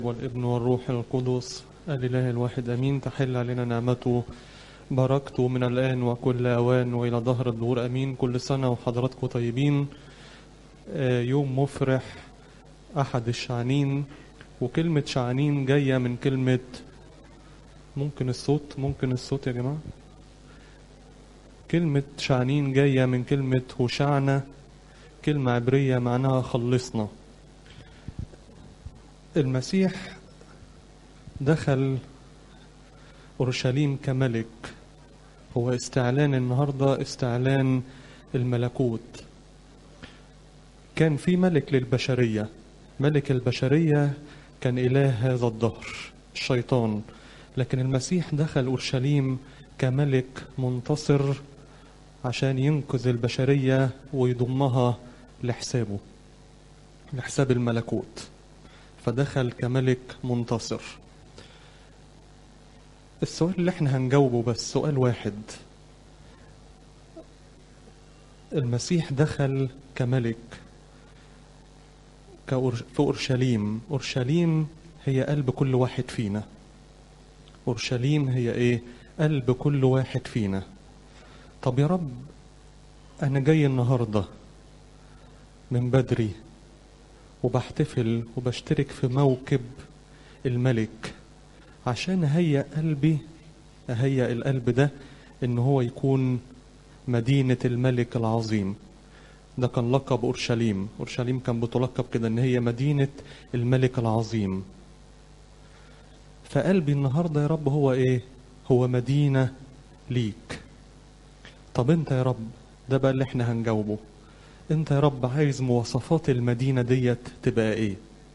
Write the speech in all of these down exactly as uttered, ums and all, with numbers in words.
والابن والروح القدس الإله الواحد أمين. تحل علينا نعمته بركته من الآن وكل أوان وإلى ظهر الدهور أمين. كل سنة وحضراتكم طيبين. يوم مفرح، أحد الشعانين. وكلمة شعانين جاية من كلمة، ممكن الصوت ممكن الصوت يا جماعة. كلمة شعانين جاية من كلمة هوشعنا، كلمة عبرية معناها خلصنا. المسيح دخل أورشليم كملك، هو استعلان النهاردة، استعلان الملكوت. كان في ملك للبشرية، ملك البشرية كان إله هذا الدهر الشيطان، لكن المسيح دخل أورشليم كملك منتصر عشان ينقذ البشرية ويضمها لحسابه، لحساب الملكوت. فدخل كملك منتصر. السؤال اللي احنا هنجاوبه بس سؤال واحد: المسيح دخل كملك في أورشليم. أورشليم هي قلب كل واحد فينا. أورشليم هي ايه؟ قلب كل واحد فينا. طب يا رب، أنا جاي النهاردة من بدري وبحتفل وبشترك في موكب الملك عشان أهيأ قلبي، أهيأ القلب ده إن هو يكون مدينة الملك العظيم. ده كان لقب أورشليم. أورشليم كان بتلقب كده إن هي مدينة الملك العظيم. فقلبي النهاردة يا رب هو إيه؟ هو مدينة ليك. طب أنت يا رب، ده بقى اللي احنا هنجاوبه. أنت يا رب عايز مواصفات المدينة ديت تبقى إيه؟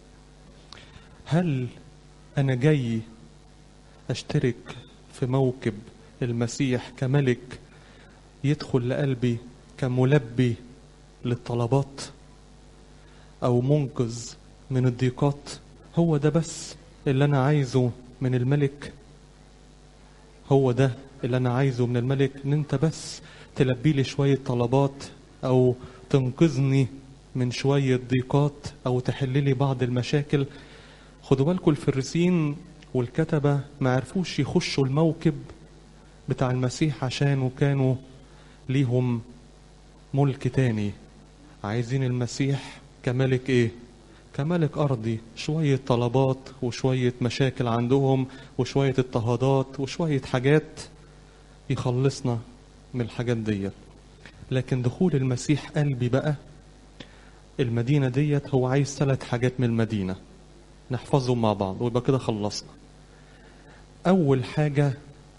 هل أنا جاي أشترك في موكب المسيح كملك يدخل لقلبي كملبي للطلبات أو منقذ من الضيقات؟ هو ده بس اللي أنا عايزه من الملك؟ هو ده اللي أنا عايزه من الملك؟ إن أنت بس تلبي لي شوية طلبات أو تنقذني من شوية ضيقات أو تحل لي بعض المشاكل؟ خدوا بالكم، الفريسين والكتبة ما عرفوش يخشوا الموكب بتاع المسيح عشان كانوا ليهم ملك تاني. عايزين المسيح كملك ايه؟ كملك أرضي، شوية طلبات وشوية مشاكل عندهم وشوية اضطهادات وشوية حاجات يخلصنا من الحاجات ديت. لكن دخول المسيح قلبي بقى المدينة ديت، هو عايز ثلاث حاجات من المدينة نحفظهم مع بعض ويبقى كده خلصنا. أول حاجة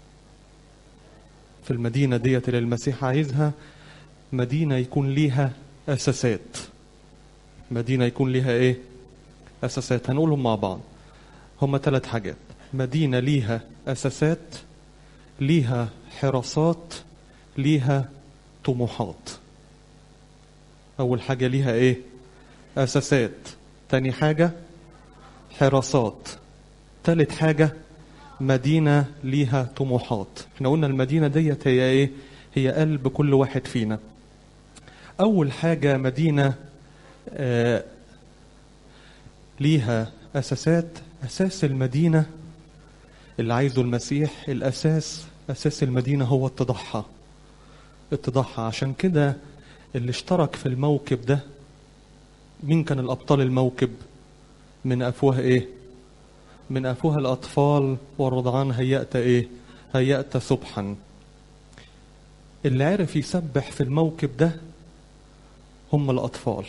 في المدينة ديت اللي المسيح عايزها، مدينة يكون ليها أساسات. مدينة يكون ليها إيه؟ أساسات. هنقولهم مع بعض. هما ثلاث حاجات: مدينة ليها أساسات، ليها حراسات، ليها طموحات. أول حاجة ليها إيه؟ أساسات. تاني حاجة حراسات. تالت حاجة مدينة ليها طموحات. احنا قلنا المدينة ديت هي ايه؟ هي قلب كل واحد فينا. اول حاجة مدينة آه ليها اساسات. اساس المدينة اللي عايزه المسيح، الاساس اساس المدينة هو اتضاعها. اتضاعها. عشان كده اللي اشترك في الموكب ده، مين كان الابطال الموكب؟ من افواه ايه؟ من أفواه الأطفال والرضعان هيأت إيه؟ هيأت سبحا. اللي عرف يسبح في الموكب ده هم الأطفال.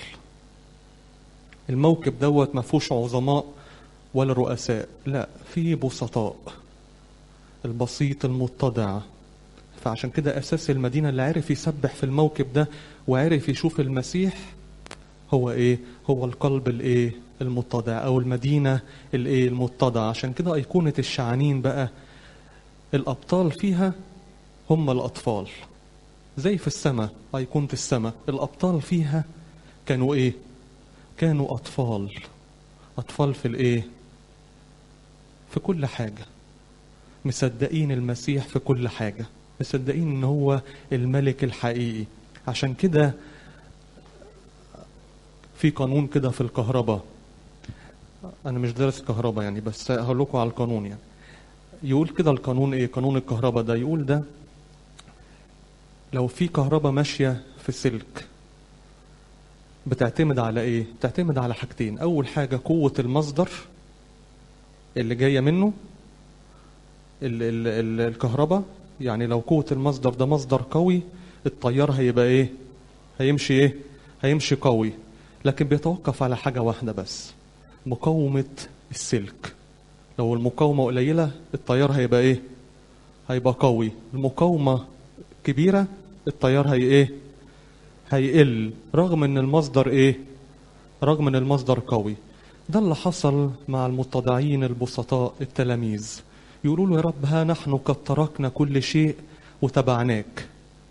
الموكب دوت ما فيهوش عظماء ولا رؤساء، لا، فيه بسطاء، البسيط المتضع. فعشان كده أساس المدينة اللي عرف يسبح في الموكب ده وعرف يشوف المسيح هو إيه؟ هو القلب الإيه؟ المتضع، أو المدينة الإيه؟ المتضع. عشان كده أيقونة الشعانين بقى الأبطال فيها هم الأطفال. زي في السماء، أيقونة السماء الأبطال فيها كانوا إيه؟ كانوا أطفال. أطفال في الإيه؟ في كل حاجة، مصدقين المسيح في كل حاجة، مصدقين إن هو الملك الحقيقي. عشان كده في قانون كده في الكهرباء: انا مش دارس كهرباء يعني، بس هقول لكم على القانون يعني. يقول كده القانون ايه، قانون الكهرباء ده يقول ده لو في كهرباء ماشية في سلك بتعتمد على ايه؟ بتعتمد على حاجتين. اول حاجة قوة المصدر اللي جاية منه ال ال ال الكهرباء. يعني لو قوة المصدر ده مصدر قوي، التيار هيبقى ايه؟ هيمشي ايه؟ هيمشي قوي. لكن بيتوقف على حاجة واحدة بس، مقاومة السلك. لو المقاومة قليلة التيار هيبقى ايه؟ هيبقى قوي. المقاومة كبيرة التيار هي ايه؟ هيقل، رغم ان المصدر ايه؟ رغم ان المصدر قوي. ده اللي حصل مع المتضعين البسطاء التلاميذ. يقولوا له يا رب ها نحن قد تركنا كل شيء وتبعناك.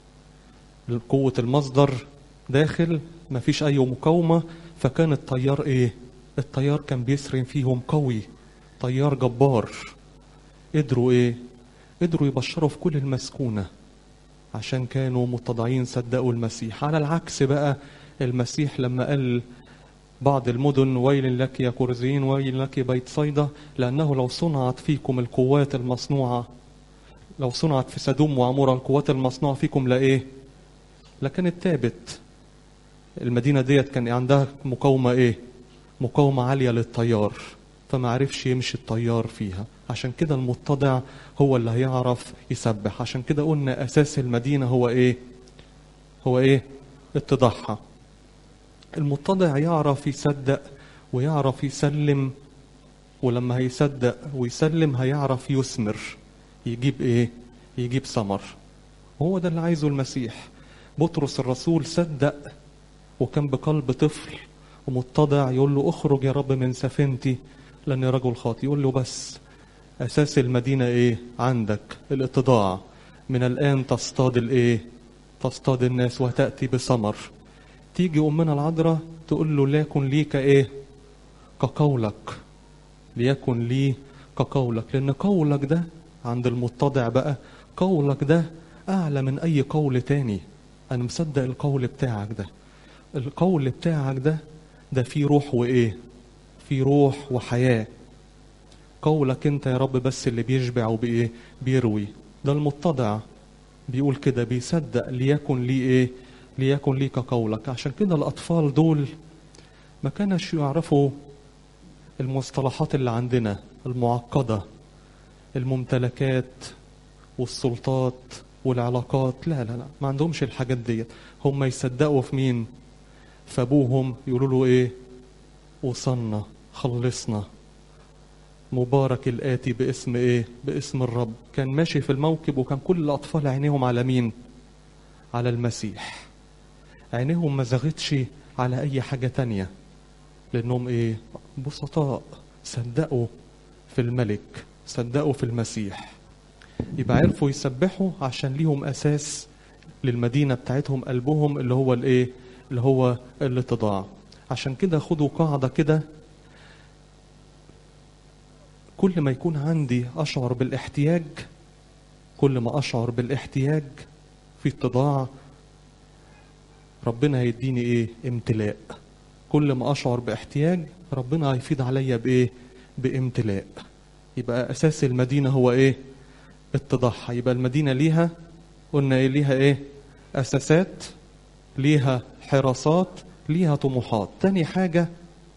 قوة المصدر داخل، مفيش اي مقاومة، فكان التيار ايه؟ التيار كان بيسرن فيهم قوي، تيار جبار. قدروا ايه؟ قدروا يبشروا في كل المسكونة عشان كانوا متضعين صدقوا المسيح. على العكس بقى، المسيح لما قال بعض المدن ويل لك يا كورزين، ويل لك بيت صيدا، لأنه لو صنعت فيكم القوات المصنوعة، لو صنعت في سدوم وعمورة القوات المصنوعة فيكم لا ايه؟ لكانت تابت. المدينة ديت كان عندها مقاومة ايه؟ مقاومة عالية للتيار، فما عرفش يمشي التيار فيها. عشان كده المتضع هو اللي هيعرف يسبح. عشان كده قلنا أساس المدينة هو ايه؟ هو ايه؟ اتضاعها. المتضع يعرف يصدق ويعرف يسلم، ولما هيصدق ويسلم هيعرف يثمر، يجيب ايه؟ يجيب ثمر. هو ده اللي عايزه المسيح. بطرس الرسول صدق وكان بقلب طفل ومتضع، يقول له اخرج يا رب من سفينتي لاني رجل خاطئ. يقول له بس اساس المدينة ايه؟ عندك الاتضاع. من الان تصطاد الايه؟ تصطاد الناس وتأتي بثمر. تيجي أمنا العذراء تقول له ليكن لي كإيه؟ كقولك. ليكن لي كقولك. لأن قولك ده عند المتضع بقى، قولك ده أعلى من أي قول تاني. أنا مصدق القول بتاعك ده. القول بتاعك ده ده فيه روح وإيه؟ فيه روح وحياة. قولك أنت يا رب بس اللي بيشبع وبإيه؟ بيروي. ده المتضع بيقول كده، بيصدق ليكن لي إيه؟ ليكن لي كقولك. عشان كده الأطفال دول ما كانش يعرفوا المصطلحات اللي عندنا المعقدة، الممتلكات والسلطات والعلاقات. لا لا لا، ما عندهمش الحاجات دي. هم يصدقوا في مين؟ في أبوهم. يقولوا له إيه؟ وصلنا، خلصنا، مبارك الآتي باسم إيه؟ باسم الرب. كان ماشي في الموكب وكان كل الأطفال عينيهم على مين؟ على المسيح. عينيهم ما زغتش على أي حاجة تانية، لأنهم إيه؟ بسطاء، صدقوا في الملك، صدقوا في المسيح. يبقى عرفوا يسبحوا عشان ليهم أساس للمدينة بتاعتهم، قلبهم اللي هو الإيه؟ اللي هو الاتضاع. عشان كده خدوا قاعدة كده، كل ما يكون عندي أشعر بالاحتياج، كل ما أشعر بالاحتياج في اتضاع، ربنا هيديني ايه؟ امتلاء. كل ما اشعر باحتياج ربنا هيفيض عليا بايه؟ بامتلاء. يبقى اساس المدينة هو ايه؟ اتضاعها. يبقى المدينة ليها، قلنا ايه؟ ليها ايه؟ اساسات، ليها حراسات، ليها طموحات. تاني حاجة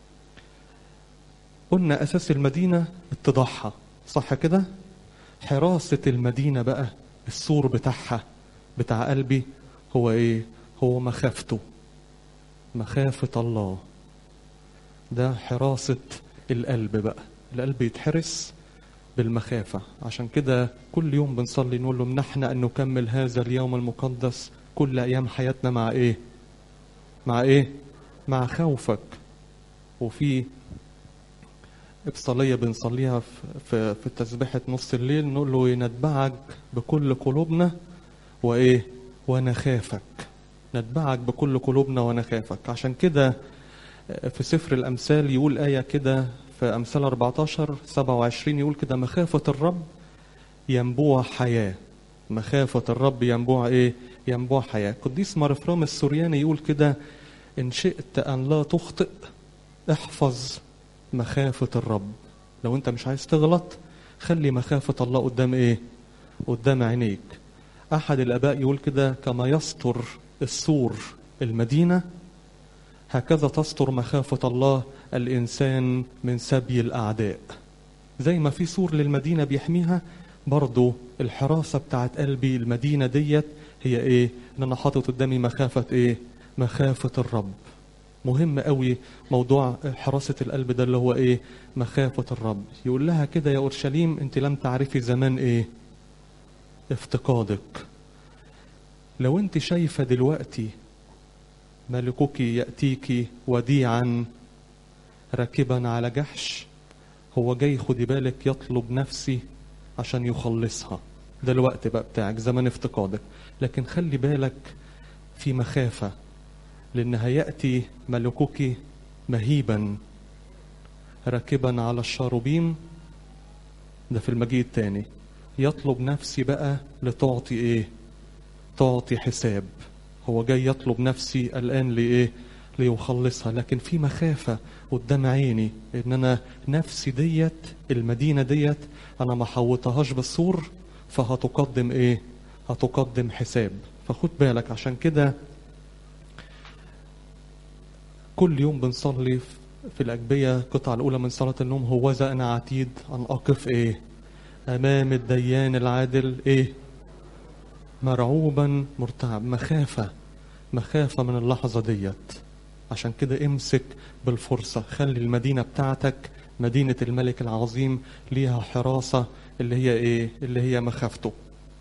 قلنا اساس المدينة اتضاعها، صح كده؟ حراسة المدينة بقى، السور بتاعها بتاع قلبي هو ايه؟ هو مخافته، مخافة الله. ده حراسة القلب بقى. القلب يتحرس بالمخافة. عشان كده كل يوم بنصلي نقول له منحنا أن نكمل هذا اليوم المقدس كل أيام حياتنا مع إيه؟ مع إيه؟ مع خوفك. وفي إبصالية بنصليها في في تسبيحة نص الليل، نقول له نتبعك بكل قلوبنا وإيه؟ ونخافك. نتبعك بكل قلوبنا ونخافك. عشان كده في سفر الأمثال يقول آية كده في أمثال أربعتاشر سبعة وعشرين، يقول كده مخافة الرب ينبوع حياة. مخافة الرب ينبوع إيه؟ ينبوع حياة. قديس مرفرام السورياني يقول كده إن شئت أن لا تخطئ احفظ مخافة الرب. لو انت مش عايز تغلط خلي مخافة الله قدام ايه؟ قدام عينيك. احد الاباء يقول كده: كما يستر السور المدينة هكذا تستر مخافة الله الانسان من سبي الاعداء. زي ما في سور للمدينة بيحميها، برضو الحراسة بتاعت قلبي المدينة ديت هي ايه؟ ان انا حاطط قدامي مخافة ايه؟ مخافة الرب. مهم قوي موضوع حراسة القلب ده اللي هو ايه؟ مخافة الرب. يقول لها كده: يا اورشليم انت لم تعرفي زمان ايه؟ افتقادك. لو انت شايفة دلوقتي ملكك يأتيك وديعا راكبا على جحش، هو جاي خدي بالك يطلب نفسي عشان يخلصها. ده الوقت بقى بتاعك، زمان افتقادك. لكن خلي بالك في مخافة، لأن هيأتي ملكك مهيبا راكبا على الشاروبيم. ده في المجيء التاني. يطلب نفسي بقى لتعطي ايه؟ تعطي حساب. هو جاي يطلب نفسي الآن لإيه؟ ليخلصها. لكن في مخافة قدام عيني ان انا نفسي ديت المدينة ديت انا ما حوطهاش بالسور، فهتقدم ايه؟ هتقدم حساب. فخد بالك. عشان كده كل يوم بنصلي في الأجبية القطعة الأولى من صلاة النوم: هوذا أنا عتيد أن أقف إيه؟ أمام الديان العادل إيه؟ مرعوبا مرتعب. مخافة، مخافة من اللحظة ديت. عشان كده امسك بالفرصة، خلي المدينة بتاعتك مدينة الملك العظيم ليها حراسة اللي هي إيه؟ اللي هي مخافته.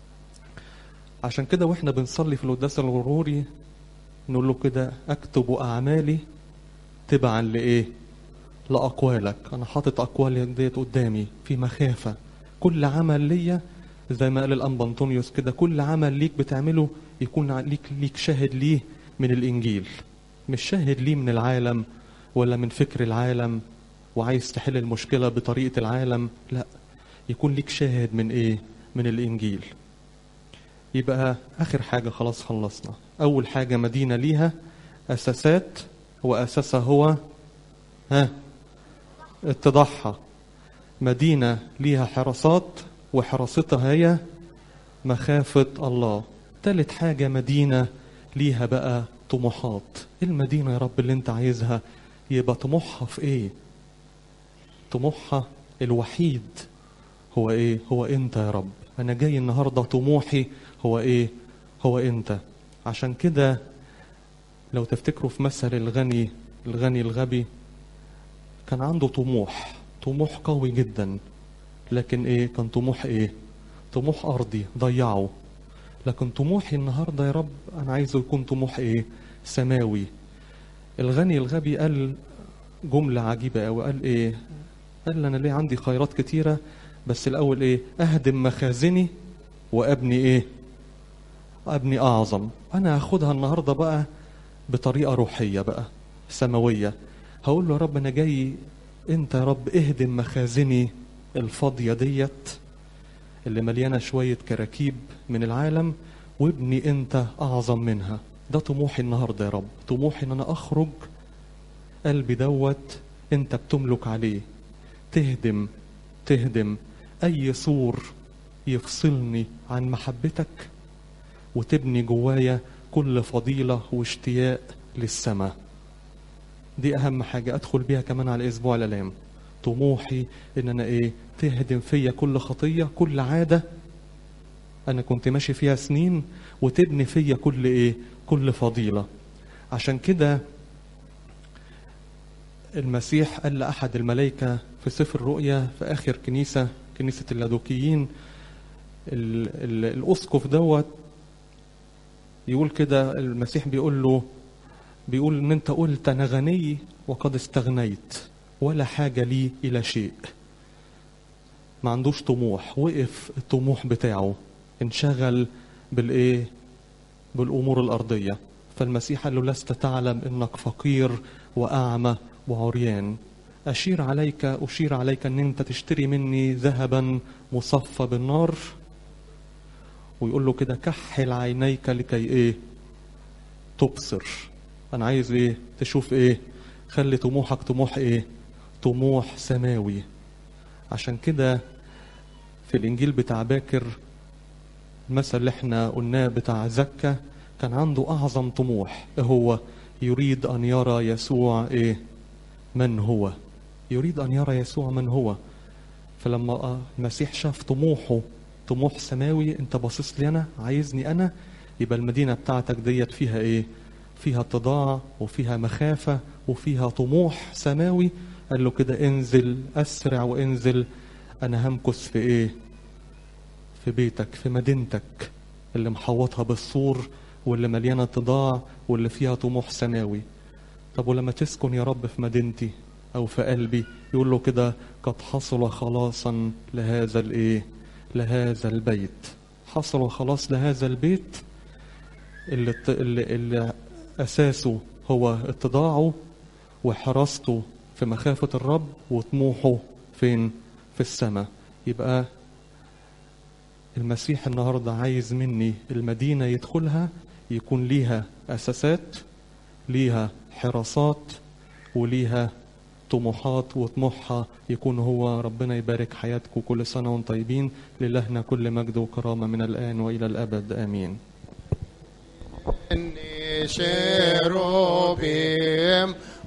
عشان كده وإحنا بنصلي في القداس الغروري نقول له كده: أكتب أعمالي تبعا لإيه؟ لأقوالك. أنا حاطط أقوالي ديت قدامي في مخافة. كل عمل ليا زي ما قال الأنبا أنطونيوس كده: كل عمل ليك بتعمله يكون ليك ليك شاهد ليه من الإنجيل، مش شاهد ليه من العالم ولا من فكر العالم وعايز تحل المشكلة بطريقة العالم. لا، يكون ليك شاهد من إيه؟ من الإنجيل. يبقى آخر حاجة خلاص خلصنا. أول حاجة مدينة ليها أساسات، وأساسها هو ها اتضاعها. مدينة ليها حراسات وحراستها هي مخافة الله. تالت حاجة مدينة ليها بقى طموحات. المدينة يا رب اللي انت عايزها يبقى طموحها في ايه؟ طموحها الوحيد هو ايه؟ هو انت يا رب. انا جاي النهاردة طموحي هو ايه؟ هو انت. عشان كده لو تفتكروا في مثل الغني الغني الغبي، كان عنده طموح، طموح قوي جدا. لكن ايه؟ كان طموح ايه؟ طموح ارضي ضيعه. لكن طموحي النهاردة يا رب انا عايزه يكون طموح ايه؟ سماوي. الغني الغبي قال جملة عجيبة قوي. قال ايه؟ قال انا ليه عندي خيرات كتيرة، بس الاول ايه؟ اهدم مخازني وابني ايه؟ ابني اعظم. انا هاخدها النهاردة بقى بطريقة روحية بقى سماوية. هقول له يا رب انا جاي، انت يا رب اهدم مخازني الفاضية ديت اللي مليانة شوية كراكيب من العالم، وابني انت اعظم منها. ده طموحي النهاردة يا رب. طموحي ان انا اخرج قلبي دوت انت بتملك عليه. تهدم تهدم اي سور يفصلني عن محبتك، وتبني جوايا كل فضيلة واشتياق للسماء. دي اهم حاجة ادخل بيها كمان على اسبوع الالام. طموحي ان انا ايه؟ تهدم فيا كل خطية، كل عادة انا كنت ماشي فيها سنين، وتبني فيا كل ايه؟ كل فضيلة. عشان كده المسيح قال لأحد الملائكة في سفر الرؤيا في آخر كنيسة، كنيسة اللادوكيين، ال ال الأسقف دوت يقول كده، المسيح بيقول له بيقول ان انت قلت انا غني وقد استغنيت ولا حاجة لي الى شيء. ما عندوش طموح، وقف الطموح بتاعه، انشغل بالايه؟ بالامور الارضية. فالمسيح قال له لست تعلم انك فقير واعمى وعريان. اشير عليك اشير عليك ان انت تشتري مني ذهبا مصفى بالنار. ويقول له كده كحل عينيك لكي ايه؟ تبصر. انا عايز ايه؟ تشوف ايه؟ خلي طموحك طموح ايه؟ طموح سماوي. عشان كده في الإنجيل بتاع باكر المثل اللي احنا قلناه بتاع زكا كان عنده أعظم طموح، هو يريد أن يرى يسوع إيه؟ من هو؟ يريد أن يرى يسوع من هو. فلما المسيح شاف طموحه طموح سماوي، انت باصص لي انا، عايزني انا، يبقى المدينة بتاعتك ديت فيها ايه؟ فيها اتضاع وفيها مخافة وفيها طموح سماوي. قال له كده انزل اسرع وانزل، انا همكث في ايه؟ في بيتك، في مدينتك اللي محوطها بالسور واللي مليانة اتضاع واللي فيها طموح سماوي. طب ولما تسكن يا رب في مدينتي او في قلبي، يقول له كده قد حصل خلاصا لهذا الايه؟ لهذا البيت. حصل خلاص لهذا البيت اللي, اللي, اللي اساسه هو اتضاعه وحراسته في مخافة الرب وطموحه فين؟ في السماء. يبقى المسيح النهاردة عايز مني المدينة يدخلها يكون ليها أساسات، ليها حراسات، وليها طموحات، وطموحها يكون هو ربنا. يبارك حياتكم، كل سنة وانتم طيبين. لإلهنا كل مجد وكرامة من الآن وإلى الأبد آمين. شيروبيم